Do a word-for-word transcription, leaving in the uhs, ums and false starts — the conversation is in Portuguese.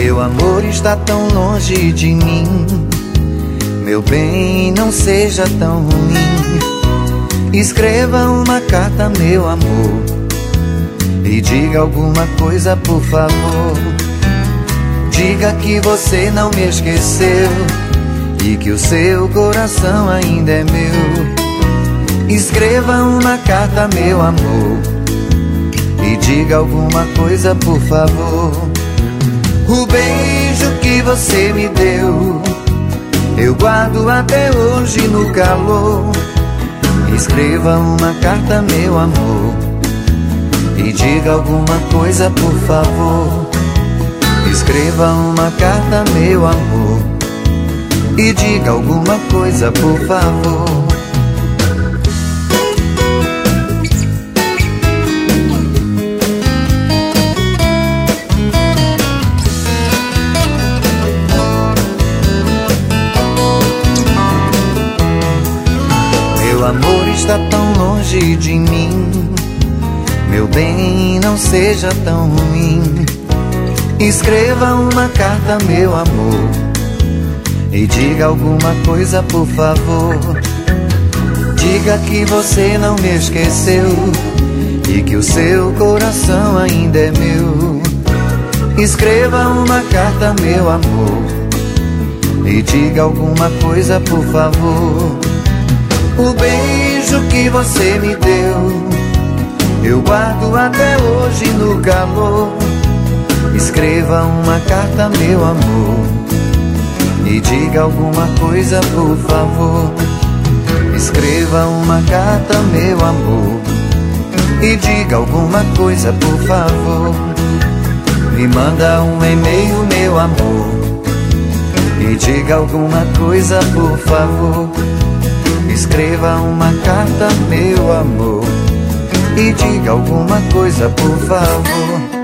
Meu amor está tão longe de mim. Meu bem, não seja tão ruim. Escreva uma carta, meu amor, e diga alguma coisa, por favor. Diga que você não me esqueceu e que o seu coração ainda é meu. Escreva uma carta, meu amor, e diga alguma coisa, por favor. O beijo que você me deu eu guardo até hoje no calor. Escreva uma carta, meu amor, e diga alguma coisa, por favor. Escreva uma carta, meu amor, e diga alguma coisa, por favor. Meu amor está tão longe de mim. Meu bem, não seja tão ruim. Escreva uma carta, meu amor, e diga alguma coisa, por favor. Diga que você não me esqueceu e que o seu coração ainda é meu. Escreva uma carta, meu amor, e diga alguma coisa, por favor. O beijo que você me deu eu guardo até hoje no calor. Escreva uma carta, meu amor, e diga alguma coisa, por favor. Escreva uma carta, meu amor, e diga alguma coisa, por favor. Me manda um e-mail, meu amor, e diga alguma coisa, por favor. Escreva uma carta, meu amor, e diga alguma coisa, por favor.